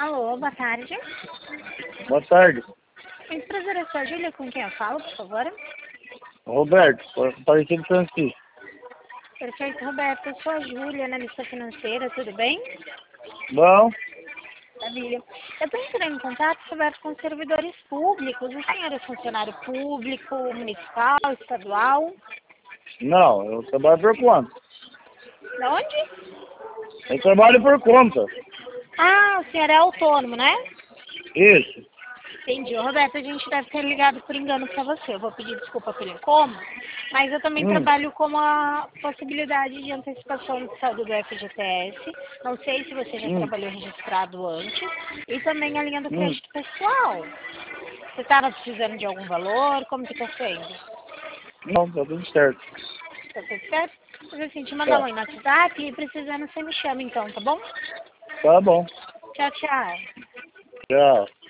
Alô, boa tarde. Boa tarde. Muito prazer, eu sou a Júlia, com quem eu falo, por favor? Roberto, Aparecido Francisco. Perfeito, Roberto, eu sou a Júlia, analista financeira, tudo bem? Bom, Maravilha. Eu estou entrando em contato, Roberto, com servidores públicos. O senhor é funcionário público, municipal, estadual? não, eu trabalho por conta. De onde? Eu trabalho por conta. Ah, o senhor é autônomo, né? Isso. Entendi. Roberto, a gente deve ter ligado por engano para você. Eu vou pedir desculpa pelo incômodo, mas eu também trabalho com a possibilidade de antecipação de saldo do FGTS. Não sei se você já trabalhou registrado antes. E também a linha do crédito pessoal. Você estava precisando de algum valor? Como que está sendo? Não, tá tudo certo. Tá tudo certo? Mas assim, te mandar um Tá, oi no WhatsApp e precisando você me chama então, tá bom? tá bom. Tchau, tchau. Tchau.